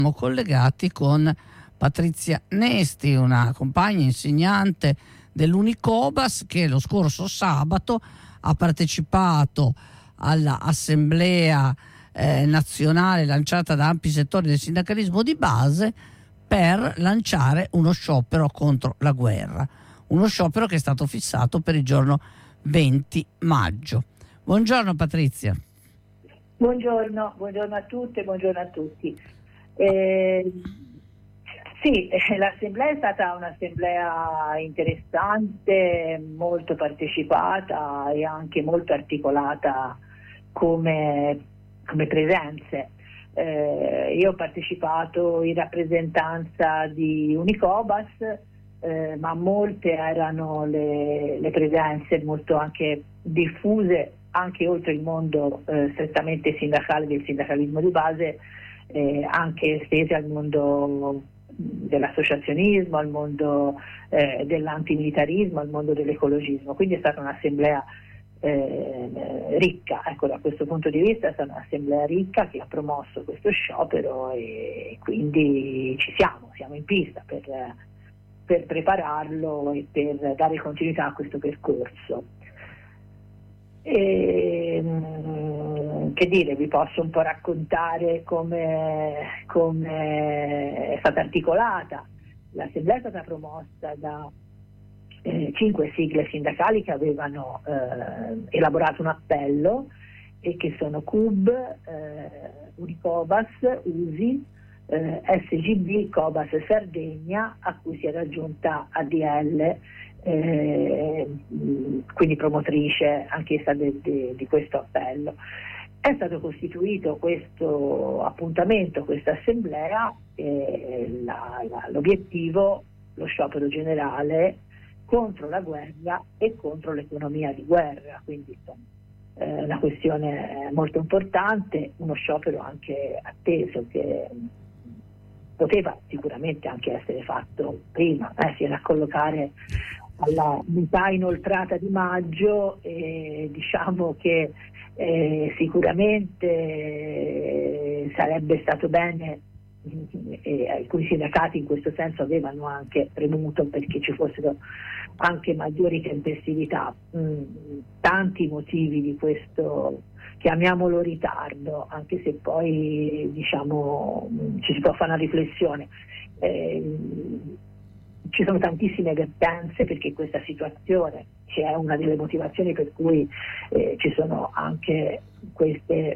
Siamo collegati con Patrizia Nesti, una compagna insegnante dell'Unicobas che lo scorso sabato ha partecipato all'assemblea nazionale lanciata da ampi settori del sindacalismo di base per lanciare uno sciopero contro la guerra, uno sciopero che è stato fissato per il giorno 20 maggio. Buongiorno Patrizia. Buongiorno a tutte, buongiorno a tutti. Sì, l'assemblea è stata un'assemblea interessante, molto partecipata e anche molto articolata come presenze. Io ho partecipato in rappresentanza di Unicobas, ma molte erano le presenze molto anche diffuse anche oltre il mondo strettamente sindacale del sindacalismo di base, anche estese al mondo dell'associazionismo, al mondo dell'antimilitarismo, al mondo dell'ecologismo. Quindi è stata un'assemblea ricca, ecco, da questo punto di vista è stata un'assemblea ricca che ha promosso questo sciopero e quindi siamo in pista per prepararlo e per dare continuità a questo percorso. Che dire, vi posso un po' raccontare come è stata articolata. L'assemblea è stata promossa da 5 sigle sindacali che avevano elaborato un appello e che sono CUB, Unicobas, USI, SGB, Cobas Sardegna, a cui si è raggiunta ADL, quindi promotrice anch'essa di questo appello. È stato costituito questo appuntamento, questa assemblea, l'obiettivo, lo sciopero generale contro la guerra e contro l'economia di guerra, quindi una questione molto importante, uno sciopero anche atteso che poteva sicuramente anche essere fatto prima, fino a collocare alla metà inoltrata di maggio, diciamo che sicuramente sarebbe stato bene, e alcuni sindacati in questo senso avevano anche premuto perché ci fossero anche maggiori tempestività, tanti motivi di questo, chiamiamolo ritardo, anche se poi diciamo ci si può fare una riflessione. Ci sono tantissime vertenze perché questa situazione, che è una delle motivazioni per cui ci sono anche queste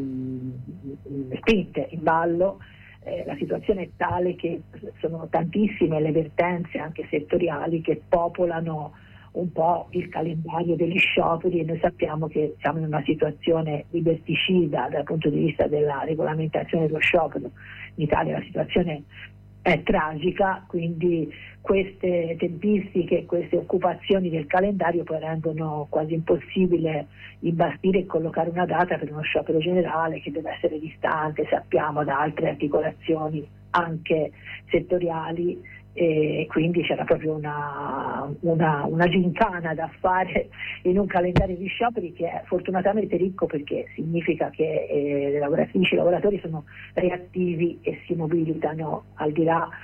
spinte in ballo, la situazione è tale che sono tantissime le vertenze anche settoriali che popolano un po' il calendario degli scioperi e noi sappiamo che siamo in una situazione liberticida dal punto di vista della regolamentazione dello sciopero. In Italia la situazione è tragica, quindi queste tempistiche, queste occupazioni del calendario poi rendono quasi impossibile imbastire e collocare una data per uno sciopero generale che deve essere distante, sappiamo, da altre articolazioni anche settoriali, e quindi c'era proprio una gincana da fare in un calendario di scioperi che è fortunatamente ricco, perché significa che le lavoratrici e i lavoratori sono reattivi e si mobilitano al di là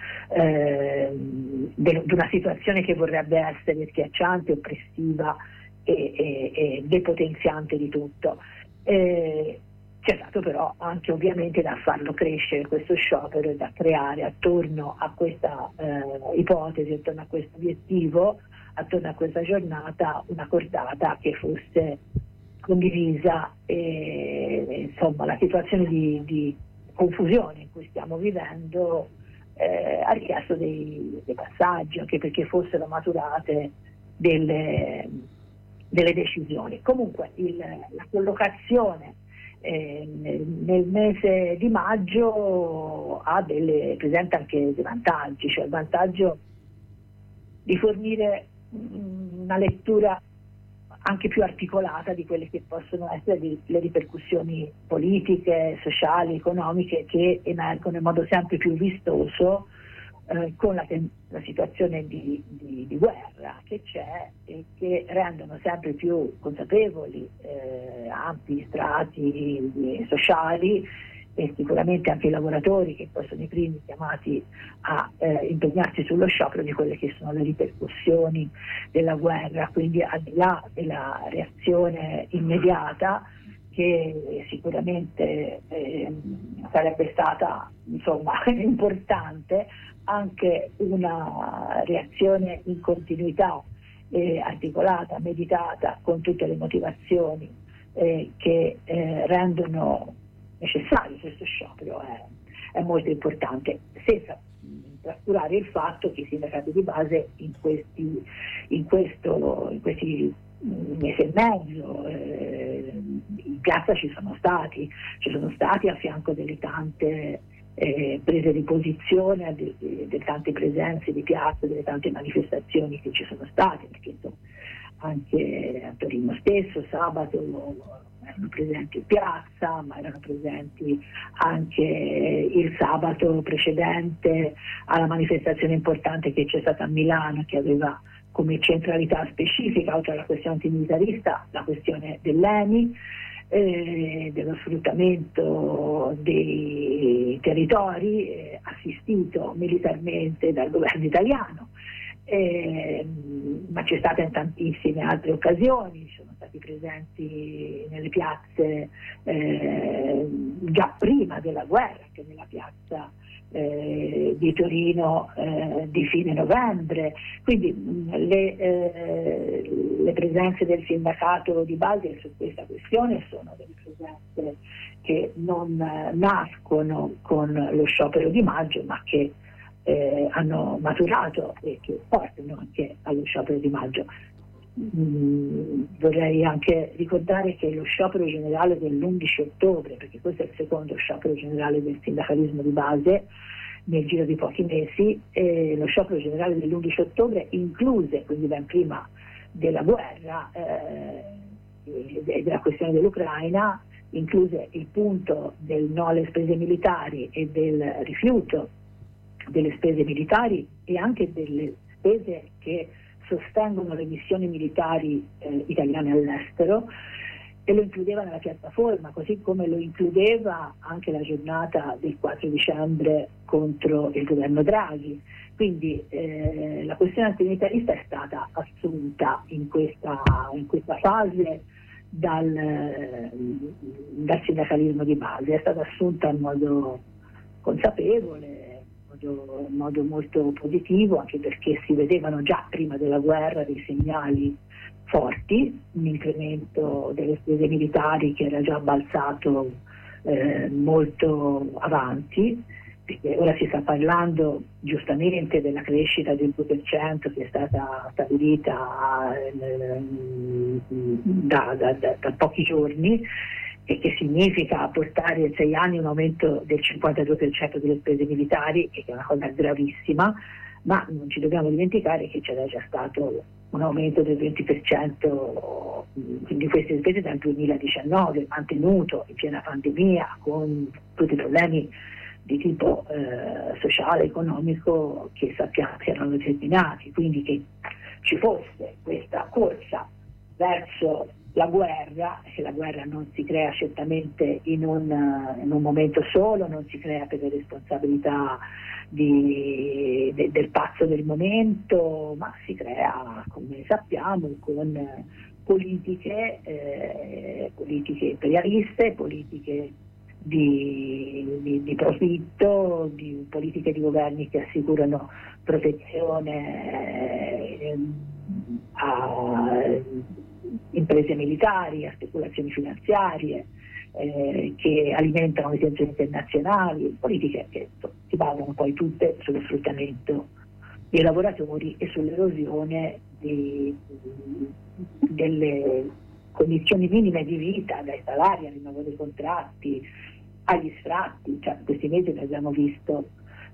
di una situazione che vorrebbe essere schiacciante, oppressiva e depotenziante di tutto. C'è stato però anche ovviamente da farlo crescere questo sciopero e da creare attorno a questa ipotesi, attorno a questo obiettivo, attorno a questa giornata, una cordata che fosse condivisa e insomma la situazione di confusione in cui stiamo vivendo ha richiesto dei passaggi, anche perché fossero maturate delle decisioni. Comunque la collocazione nel mese di maggio presenta anche dei vantaggi, cioè il vantaggio di fornire una lettura anche più articolata di quelle che possono essere le ripercussioni politiche, sociali, economiche che emergono in modo sempre più vistoso con la situazione di guerra che c'è e che rendono sempre più consapevoli ampi strati sociali e sicuramente anche i lavoratori, che poi sono i primi chiamati a impegnarsi sullo sciopero, di quelle che sono le ripercussioni della guerra, quindi al di là della reazione immediata, che sicuramente sarebbe stata importante, anche una reazione in continuità, articolata, meditata, con tutte le motivazioni che rendono necessario questo sciopero è molto importante, senza trascurare il fatto che i sindacati di base in questi mesi e mezzo in piazza ci sono stati a fianco delle tante prese di posizione, delle tante presenze di piazza, delle tante manifestazioni che ci sono state, perché anche a Torino stesso sabato erano presenti in piazza, ma erano presenti anche il sabato precedente alla manifestazione importante che c'è stata a Milano, che aveva come centralità specifica, oltre alla questione antimilitarista, la questione dell'ENI, dello sfruttamento dei territori assistito militarmente dal governo italiano. Ma c'è stata in tantissime altre occasioni, sono stati presenti nelle piazze già prima della guerra, che nella piazza di Torino di fine novembre, quindi le presenze del sindacato di base su questa questione sono delle presenze che non nascono con lo sciopero di maggio, ma che hanno maturato e che portano anche allo sciopero di maggio. Vorrei anche ricordare che lo sciopero generale dell'11 ottobre, perché questo è il secondo sciopero generale del sindacalismo di base nel giro di pochi mesi, lo sciopero generale dell'11 ottobre incluse, quindi ben prima della guerra e della questione dell'Ucraina, incluse il punto del no alle spese militari e del rifiuto delle spese militari e anche delle spese che sostengono le missioni militari italiane all'estero, e lo includeva nella piattaforma, così come lo includeva anche la giornata del 4 dicembre contro il governo Draghi. Quindi la questione antimilitarista è stata assunta in questa fase dal sindacalismo di base, è stata assunta in modo consapevole, in modo molto positivo, anche perché si vedevano già prima della guerra dei segnali forti, un incremento delle spese militari che era già balzato molto avanti, perché ora si sta parlando giustamente della crescita del 2% che è stata stabilita da pochi giorni, e che significa portare in 6 anni un aumento del 52% delle spese militari, che è una cosa gravissima, ma non ci dobbiamo dimenticare che c'era già stato un aumento del 20% di queste spese dal 2019, mantenuto in piena pandemia, con tutti i problemi di tipo sociale, economico, che sappiamo che erano determinati. Quindi che ci fosse questa corsa verso la guerra, che la guerra non si crea certamente in un momento solo, non si crea per le responsabilità del pazzo del momento, ma si crea, come sappiamo, con politiche imperialiste, politiche di profitto, di politiche di governi che assicurano protezione a imprese militari, a speculazioni finanziarie, che alimentano le tensioni internazionali, politiche che si basano poi tutte sullo sfruttamento dei lavoratori e sull'erosione delle condizioni minime di vita, dai salari al rinnovo dei contratti, agli sfratti. Cioè, questi mesi noi abbiamo visto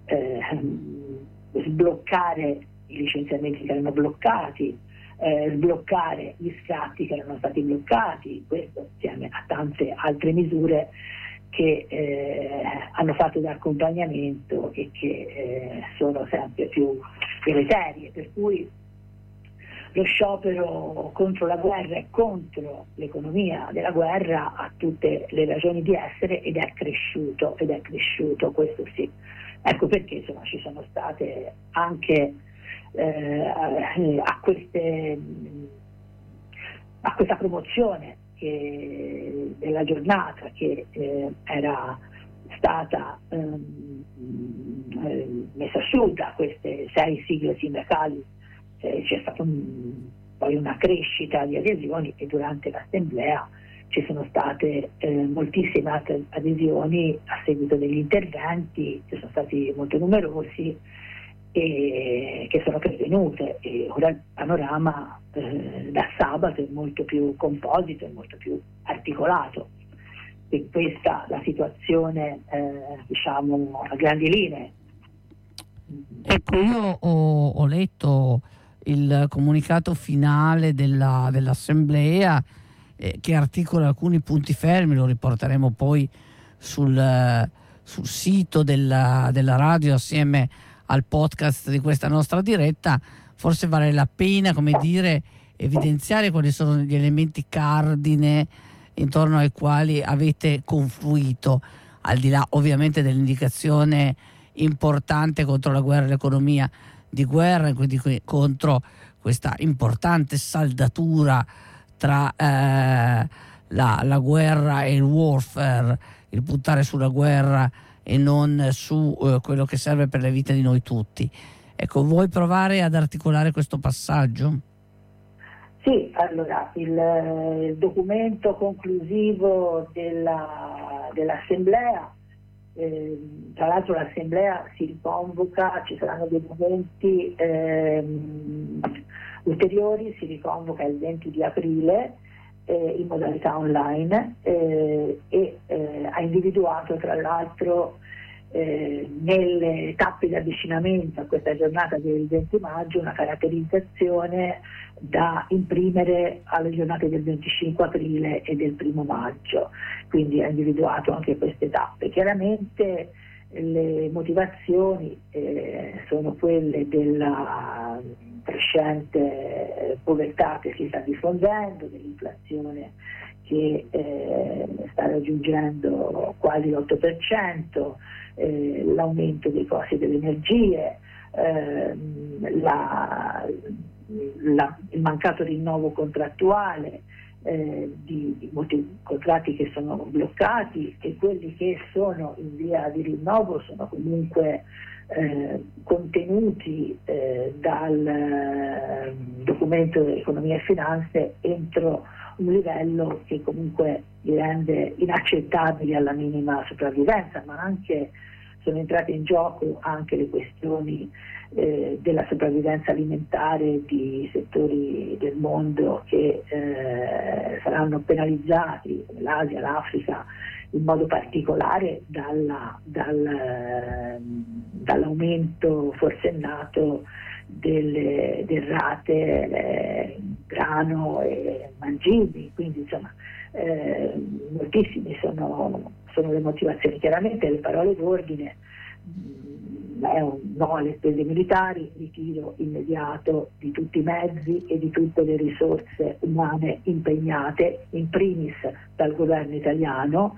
sbloccare i licenziamenti che erano bloccati, sbloccare gli scatti che erano stati bloccati, questo insieme a tante altre misure che hanno fatto da accompagnamento e che sono sempre più deleterie, per cui lo sciopero contro la guerra e contro l'economia della guerra ha tutte le ragioni di essere ed è cresciuto, questo sì. Ecco perché insomma ci sono state anche a questa promozione della giornata che era stata messa su da queste 6 sigle sindacali. C'è stata poi una crescita di adesioni e durante l'assemblea ci sono state moltissime altre adesioni a seguito degli interventi che sono stati molto numerosi e che sono pervenute, e ora il panorama da sabato è molto più composito e molto più articolato. E questa la situazione diciamo a grandi linee. Ecco, io ho letto il comunicato finale dell'assemblea che articola alcuni punti fermi, lo riporteremo poi sul sito della radio assieme al podcast di questa nostra diretta. Forse vale la pena, come dire, evidenziare quali sono gli elementi cardine intorno ai quali avete confluito, al di là ovviamente dell'indicazione importante contro la guerra e l'economia di guerra, e quindi contro questa importante saldatura tra la guerra e il warfare, il puntare sulla guerra e non su quello che serve per le vite di noi tutti. Ecco, vuoi provare ad articolare questo passaggio? Sì, allora il documento conclusivo dell'assemblea, tra l'altro l'assemblea si riconvoca, ci saranno dei momenti ulteriori, si riconvoca il 20 di aprile in modalità online e ha individuato tra l'altro nelle tappe di avvicinamento a questa giornata del 20 maggio una caratterizzazione da imprimere alle giornate del 25 aprile e del 1 maggio, quindi ha individuato anche queste tappe. Chiaramente le motivazioni sono quelle della crescente povertà che si sta diffondendo, dell'inflazione che sta raggiungendo quasi l'8%, l'aumento dei costi delle energie, il mancato rinnovo contrattuale di molti contratti che sono bloccati, e quelli che sono in via di rinnovo sono comunque contenuti dal documento Economia e Finanze entro un livello che comunque li rende inaccettabili alla minima sopravvivenza, ma anche sono entrate in gioco anche le questioni della sopravvivenza alimentare di settori del mondo che saranno penalizzati, l'Asia, l'Africa, in modo particolare dall'aumento forsennato delle rate grano e mangimi, quindi insomma moltissime sono le motivazioni. Chiaramente le parole d'ordine è un no alle spese militari, ritiro immediato di tutti i mezzi e di tutte le risorse umane impegnate, in primis dal governo italiano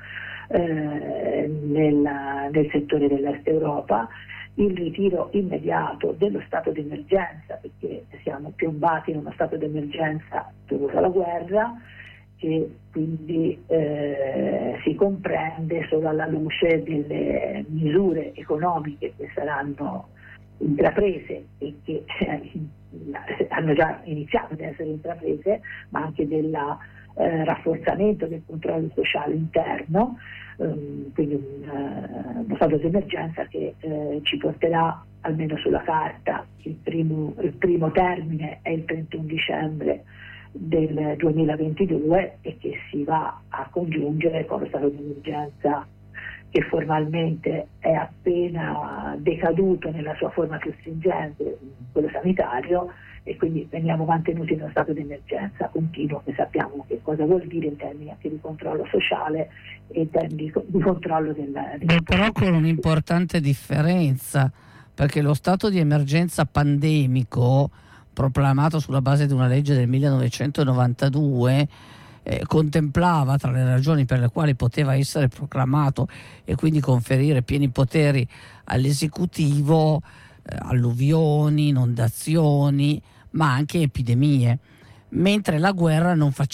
nel settore dell'Est Europa, il ritiro immediato dello stato d'emergenza, perché siamo piombati in uno stato d'emergenza dovuto alla guerra, che quindi si comprende solo alla luce delle misure economiche che saranno intraprese e che hanno già iniziato ad essere intraprese, ma anche del rafforzamento del controllo sociale interno, quindi uno stato di emergenza che ci porterà, almeno sulla carta, il primo termine è il 31 dicembre del 2022 e che si va a congiungere con lo stato di emergenza che formalmente è appena decaduto nella sua forma più stringente, quello sanitario, e quindi veniamo mantenuti in uno stato di emergenza continuo, che sappiamo che cosa vuol dire in termini anche di controllo sociale e in termini di controllo però con un'importante differenza, perché lo stato di emergenza pandemico proclamato sulla base di una legge del 1992, contemplava tra le ragioni per le quali poteva essere proclamato e quindi conferire pieni poteri all'esecutivo, alluvioni, inondazioni, ma anche epidemie, mentre la guerra non fa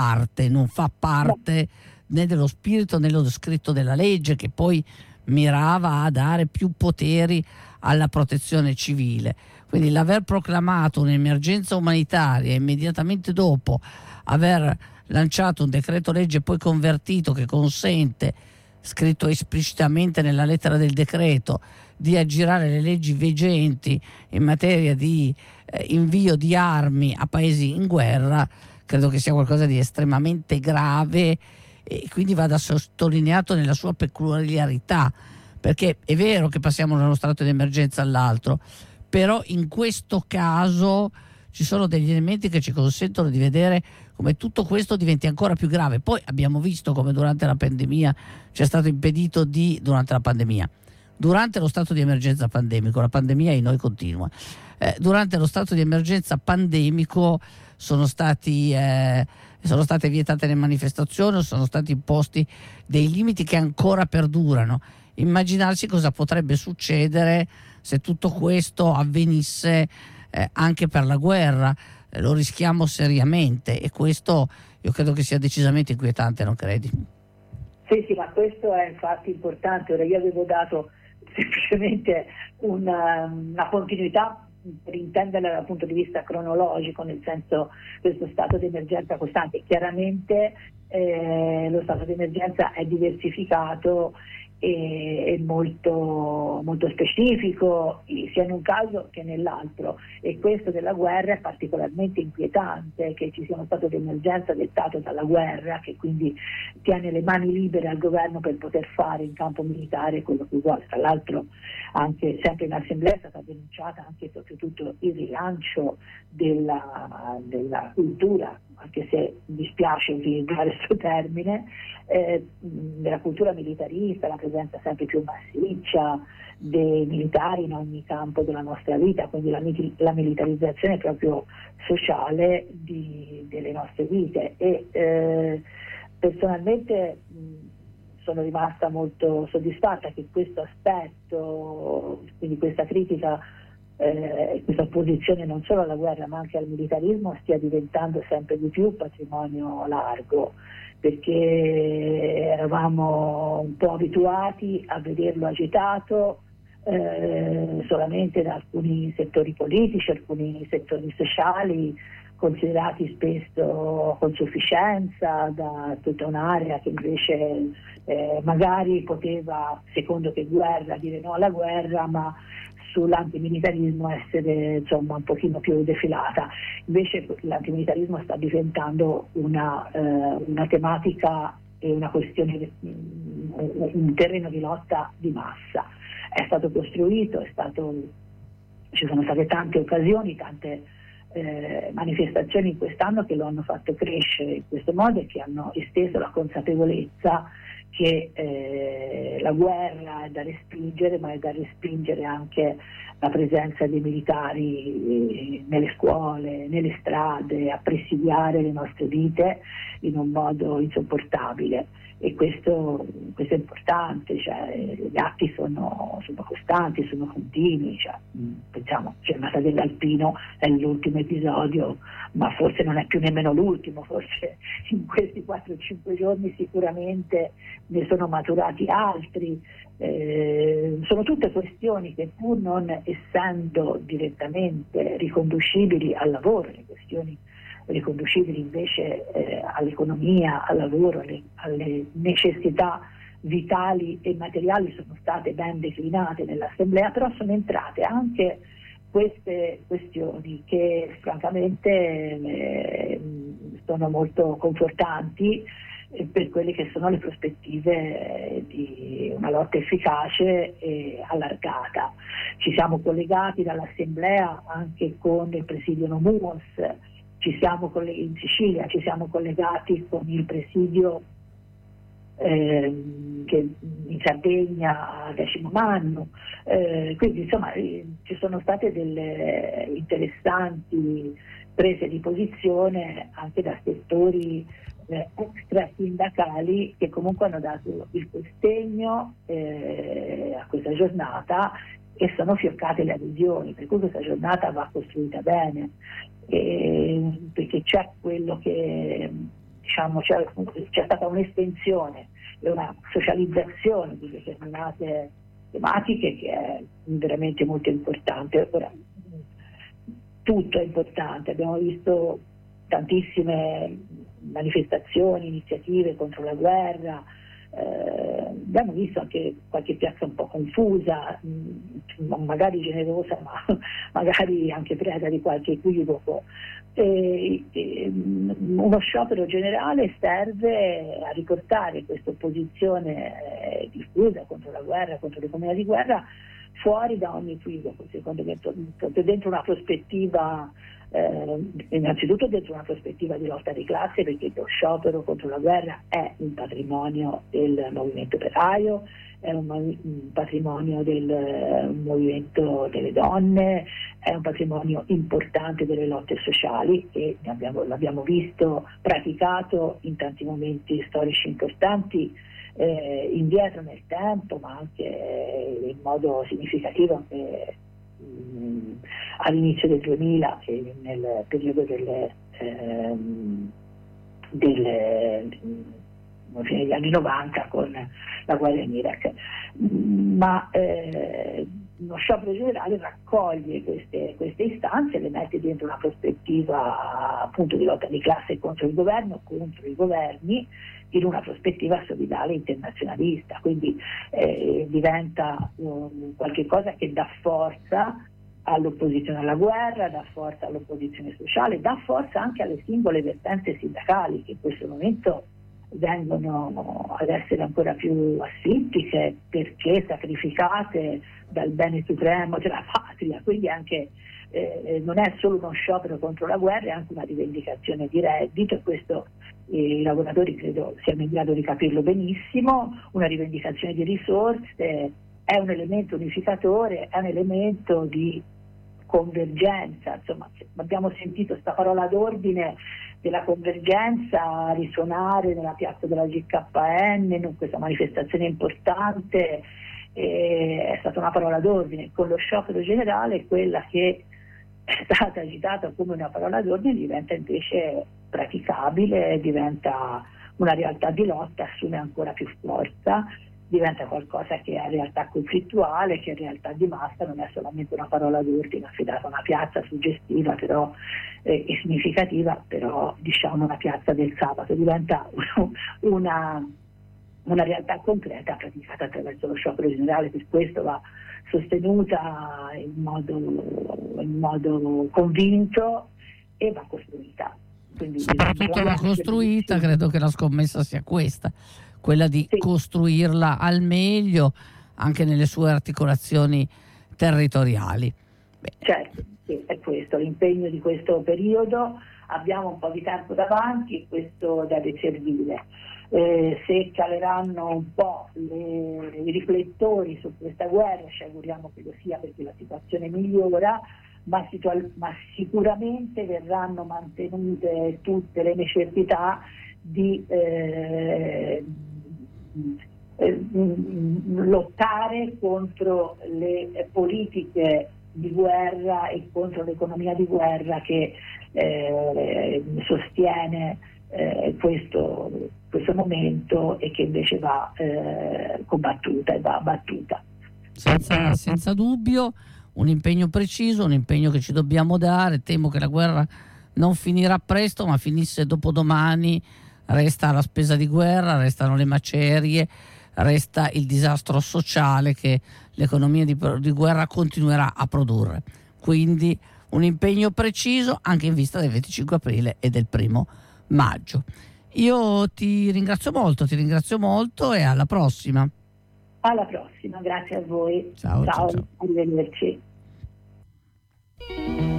parte né dello spirito né dello scritto della legge, che poi mirava a dare più poteri alla protezione civile. Quindi l'aver proclamato un'emergenza umanitaria e immediatamente dopo aver lanciato un decreto legge poi convertito che consente, scritto esplicitamente nella lettera del decreto, di aggirare le leggi vigenti in materia di invio di armi a paesi in guerra, credo che sia qualcosa di estremamente grave e quindi vada sottolineato nella sua peculiarità, perché è vero che passiamo da uno stato di emergenza all'altro, però in questo caso ci sono degli elementi che ci consentono di vedere come tutto questo diventi ancora più grave. Poi abbiamo visto come durante la pandemia ci è stato impedito durante lo stato di emergenza pandemico, la pandemia in noi continua, durante lo stato di emergenza pandemico sono state vietate le manifestazioni, sono stati imposti dei limiti che ancora perdurano. Immaginarsi cosa potrebbe succedere se tutto questo avvenisse anche per la guerra. Lo rischiamo seriamente e questo io credo che sia decisamente inquietante, non credi? Sì, ma questo è infatti importante. Ora io avevo dato semplicemente una continuità per intenderla dal punto di vista cronologico, nel senso questo stato di emergenza costante. Chiaramente lo stato di emergenza è diversificato e molto, molto specifico sia in un caso che nell'altro, e questo della guerra è particolarmente inquietante, che ci sia uno stato di emergenza dettato dalla guerra, che quindi tiene le mani libere al governo per poter fare in campo militare quello che vuole. Tra l'altro anche sempre in assemblea è stata denunciata anche soprattutto il rilancio della cultura, anche se mi dispiace utilizzare questo termine, della cultura militarista, la presenza sempre più massiccia dei militari in ogni campo della nostra vita, quindi la militarizzazione proprio sociale delle nostre vite. E personalmente sono rimasta molto soddisfatta che questo aspetto, quindi questa critica, questa opposizione non solo alla guerra ma anche al militarismo, stia diventando sempre di più patrimonio largo, perché eravamo un po' abituati a vederlo agitato solamente da alcuni settori politici, alcuni settori sociali, considerati spesso con sufficienza da tutta un'area che invece magari poteva, secondo che guerra, dire no alla guerra, ma sull'antimilitarismo essere insomma un pochino più defilata. Invece l'antimilitarismo sta diventando una tematica e una questione, un terreno di lotta di massa. È stato costruito, ci sono state tante occasioni, tante manifestazioni in quest'anno che lo hanno fatto crescere in questo modo e che hanno esteso la consapevolezza che la guerra è da respingere, ma è da respingere anche la presenza dei militari nelle scuole, nelle strade, a presidiare le nostre vite in un modo insopportabile. E questo è importante, cioè, gli atti sono costanti, sono continui, cioè, pensiamo, Giornata dell'Alpino è l'ultimo episodio, ma forse non è più nemmeno l'ultimo, forse in questi 4-5 giorni sicuramente ne sono maturati altri. Sono tutte questioni che, pur non essendo direttamente riconducibili al lavoro, le questioni riconducibili invece all'economia, al lavoro, alle necessità vitali e materiali, sono state ben declinate nell'Assemblea, però sono entrate anche queste questioni che francamente sono molto confortanti per quelle che sono le prospettive di una lotta efficace e allargata. Ci siamo collegati dall'Assemblea anche con il presidio NOMUOS, in Sicilia ci siamo collegati con il presidio che in Sardegna a Decimo Mannu, quindi insomma ci sono state delle interessanti prese di posizione anche da settori extra sindacali che comunque hanno dato il sostegno a questa giornata e sono fioccate le adesioni, per cui questa giornata va costruita bene, perché c'è quello che diciamo c'è stata un'estensione e una socializzazione di determinate tematiche che è veramente molto importante. Ora, tutto è importante, abbiamo visto tantissime manifestazioni, iniziative contro la guerra, abbiamo visto anche qualche piazza un po' confusa, magari generosa, ma magari anche preda di qualche equivoco. Uno sciopero generale serve a riportare questa opposizione diffusa contro la guerra, contro l'economia di guerra, fuori da ogni equivoco, secondo me, dentro una prospettiva, innanzitutto dentro una prospettiva di lotta di classe, perché lo sciopero contro la guerra è un patrimonio del movimento operaio, è un patrimonio del movimento delle donne, è un patrimonio importante delle lotte sociali e l'abbiamo visto praticato in tanti momenti storici importanti, indietro nel tempo, ma anche in modo significativo anche all'inizio del 2000 e nel periodo fine degli anni 90 con la guerra in Iraq. Ma lo sciopero generale raccoglie queste istanze e le mette dentro una prospettiva appunto di lotta di classe contro il governo, contro i governi, in una prospettiva solidale internazionalista, quindi diventa qualche cosa che dà forza all'opposizione alla guerra, dà forza all'opposizione sociale, dà forza anche alle singole vertenze sindacali che in questo momento vengono ad essere ancora più asfittiche perché sacrificate dal bene supremo della patria, quindi anche non è solo uno sciopero contro la guerra, è anche una rivendicazione di reddito e questo i lavoratori credo siano in grado di capirlo benissimo, una rivendicazione di risorse, è un elemento unificatore, è un elemento di convergenza, insomma abbiamo sentito questa parola d'ordine della convergenza risuonare nella piazza della GKN, in questa manifestazione importante, è stata una parola d'ordine. Con lo sciopero generale quella che è stata agitata come una parola d'ordine diventa invece praticabile, diventa una realtà di lotta, assume ancora più forza, diventa qualcosa che è realtà conflittuale, che è realtà di massa, non è solamente una parola d'ordine affidata a una piazza suggestiva però e significativa, però diciamo una piazza del sabato, diventa una realtà concreta praticata attraverso lo sciopero generale, per questo va sostenuta in modo convinto e va costruita. Quindi soprattutto va costruita, credo che la scommessa sia questa, quella di costruirla al meglio anche nelle sue articolazioni territoriali. Certo, sì, è questo l'impegno di questo periodo, abbiamo un po' di tempo davanti e questo deve servire. Se caleranno un po' i riflettori su questa guerra, ci auguriamo che lo sia perché la situazione migliora, ma sicuramente verranno mantenute tutte le necessità di lottare contro le politiche di guerra e contro l'economia di guerra che sostiene questo momento e che invece va combattuta e va abbattuta. Senza dubbio un impegno preciso, un impegno che ci dobbiamo dare. Temo che la guerra non finirà presto, ma finisse dopodomani. Resta la spesa di guerra, restano le macerie, resta il disastro sociale che l'economia di guerra continuerà a produrre. Quindi un impegno preciso anche in vista del 25 aprile e del 1° maggio. Io ti ringrazio molto e alla prossima. Alla prossima, grazie a voi. Ciao. Arrivederci.